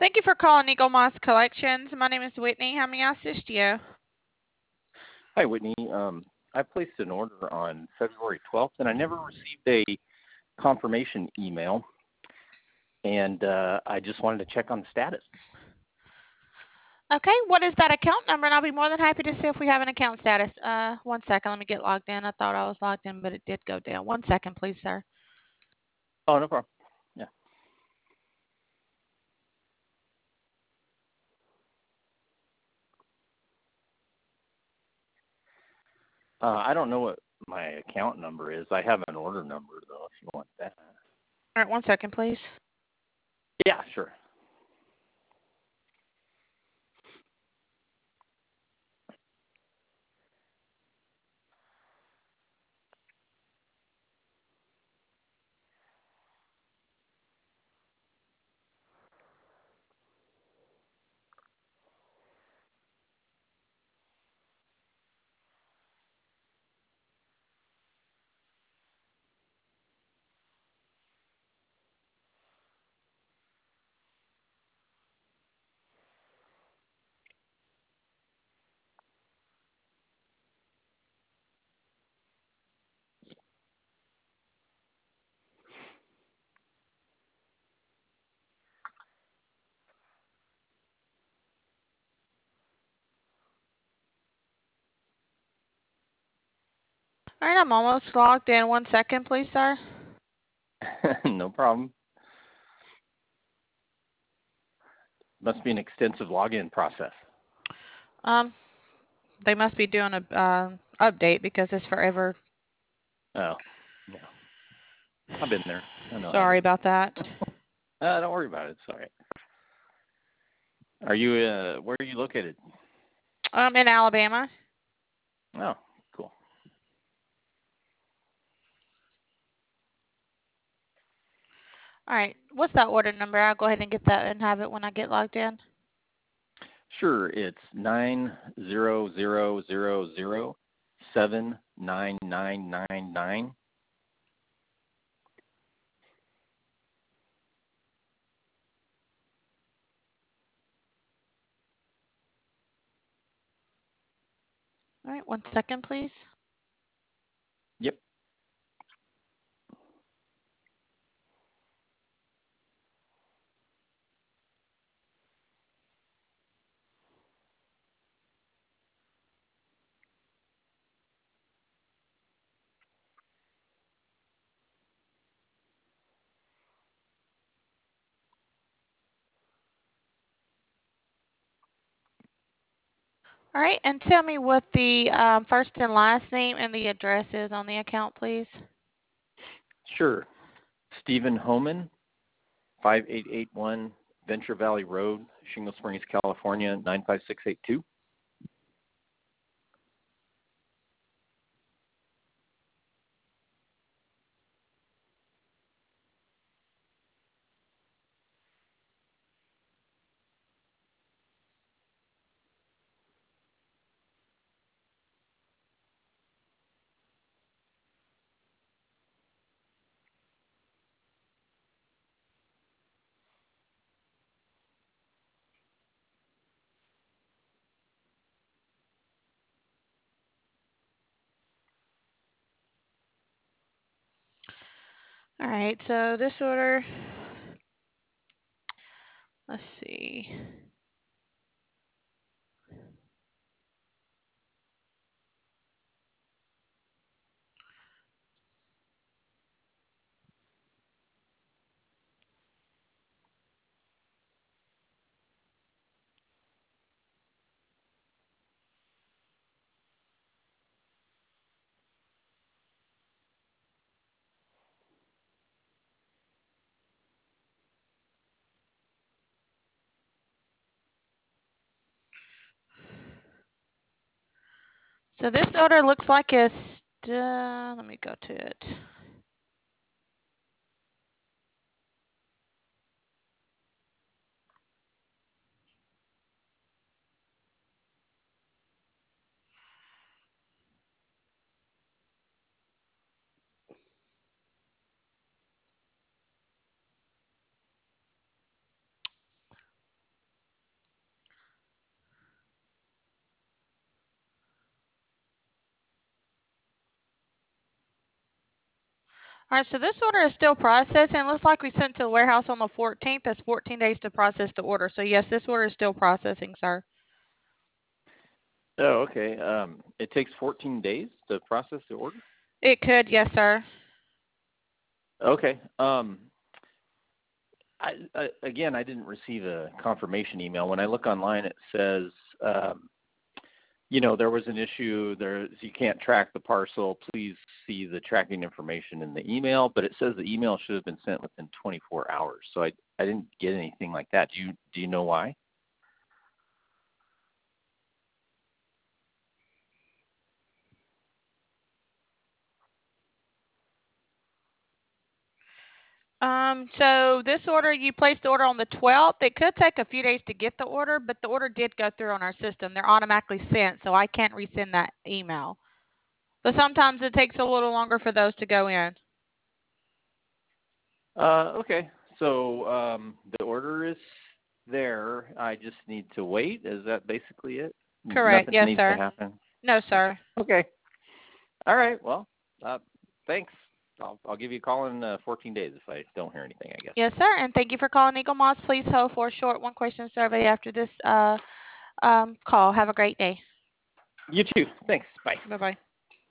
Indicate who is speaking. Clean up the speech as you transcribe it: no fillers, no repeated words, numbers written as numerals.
Speaker 1: Thank you for calling Eagle Moss Collections. My name is Whitney. How may I assist you?
Speaker 2: Hi, Whitney. I placed an order on February 12th, and I never received a confirmation email, and I just wanted to check on the status.
Speaker 1: Okay, what is that account number? And I'll be more than happy to see if we have an account status. One second, let me get logged in. I thought I was logged in, but it did go down. 1 second, please, sir.
Speaker 2: Oh, no problem. Yeah. I don't know what my account number is. I have an order number, though, if you want that.
Speaker 1: All right, 1 second, please.
Speaker 2: Yeah, sure.
Speaker 1: All right, I'm almost logged in. 1 second, please, sir.
Speaker 2: No problem. Must be an extensive login process.
Speaker 1: Um, they must be doing a update because it's forever.
Speaker 2: Oh, yeah. I've been there. I know how it
Speaker 1: Sorry
Speaker 2: is.
Speaker 1: about that.
Speaker 2: Don't worry about it. It's all right. Are you, where are you located?
Speaker 1: In Alabama.
Speaker 2: Oh, cool.
Speaker 1: All right, what's that order number? I'll go ahead and get that and have it when I get logged in.
Speaker 2: Sure, it's 90000799999.
Speaker 1: All right, 1 second, please.
Speaker 2: Yep.
Speaker 1: All right, and tell me what the first and last name and the address is on the account, please.
Speaker 2: Sure. Stephen Homan, 5881 Venture Valley Road, Shingle Springs, California, 95682.
Speaker 1: All right, so this order, let's see. So this order looks like it's, let me go to it. All right, so this order is still processing. It looks like we sent to the warehouse on the 14th. That's 14 days to process the order. So yes, this order is still processing, sir.
Speaker 2: Oh, okay. It takes 14 days to process the order?
Speaker 1: It could, yes, sir.
Speaker 2: Okay. Again, I didn't receive a confirmation email. When I look online, it says, there was an issue. You can't track the parcel. Please see the tracking information in the email. But it says the email should have been sent within 24 hours. So I didn't get anything like that. Do you know why?
Speaker 1: So this order, you placed the order on the 12th. It could take a few days to get the order, but the order did go through on our system. They're automatically sent, so I can't resend that email. But sometimes it takes a little longer for those to go in.
Speaker 2: Okay. So the order is there. I just need to wait. Is that basically it?
Speaker 1: Correct.
Speaker 2: Nothing
Speaker 1: Yes,
Speaker 2: needs
Speaker 1: sir.
Speaker 2: to happen.
Speaker 1: No, sir.
Speaker 2: Okay. All right. Well, thanks. I'll give you a call in 14 days if I don't hear anything, I guess.
Speaker 1: Yes, sir. And thank you for calling Eagle Moss. Please hold for a short one-question survey after this call. Have a great day.
Speaker 2: You too. Thanks. Bye.
Speaker 1: Bye-bye.